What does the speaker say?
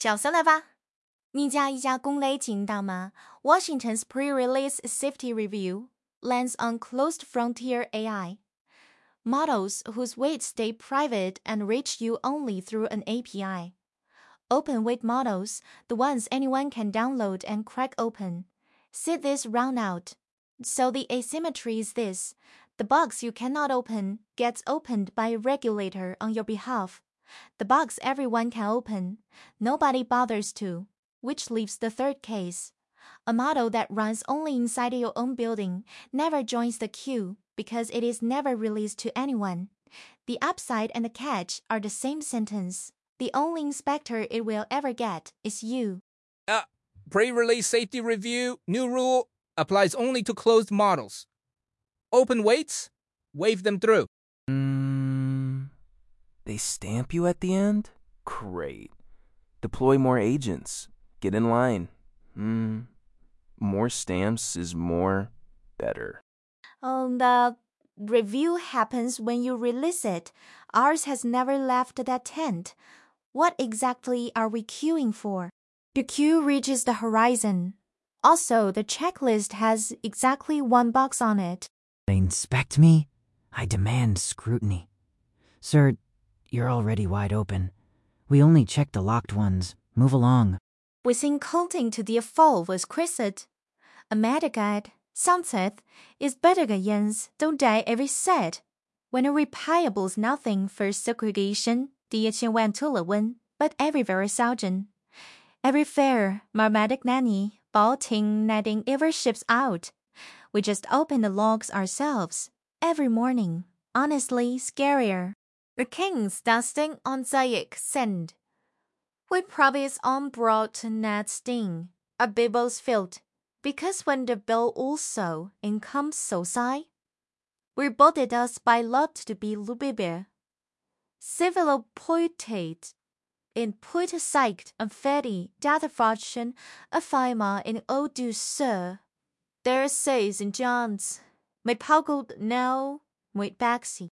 角色来吧。你家一家公雷听到吗 ？Washington's pre-release safety review lands on closed frontier AI. Models whose weights stay private and reach you only through an API. Open weight models, the ones anyone can download and crack open. See this round out. So the asymmetry is this. The box you cannot open gets opened by a regulator on your behalf. The box everyone can open, nobody bothers to, which leaves the third case. A model that runs only inside your own building never joins the queue because it is never released to anyone. The upside and the catch are the same sentence. The only inspector it will ever get is you. Pre-release safety review, new rule, applies only to closed models. Open weights, wave them through. They stamp you at the end? Great. Deploy more agents. Get in line. More stamps is more better. The review happens when you release it. Ours has never left that tent. What exactly are we queuing for? The queue reaches the horizon. Also, the checklist has exactly one box on it. They inspect me? I demand scrutiny. Sir, you're already wide open. We only check the locked ones. Move along. 卫星 coating to the fall was Chriset. A medicad, sunset, is better yens, don't die every set. When a repiable's nothing for segregation, 第一千万吐了温, but everywhere Salgen. Every fair, marmatic nanny, bolting, netting ever ships out. We just open the logs ourselves. Every morning. Honestly, scarier. The king's dusting on Zayik send. We promise on brought net sting. A bibbles filled. Because when the bill also incomes so sigh, we boarded us by lot to be lubibe. Civil poetate. In poet psyched and fetty data fraction a fima in old du sir. There says in John's, my poggled now, my baxi.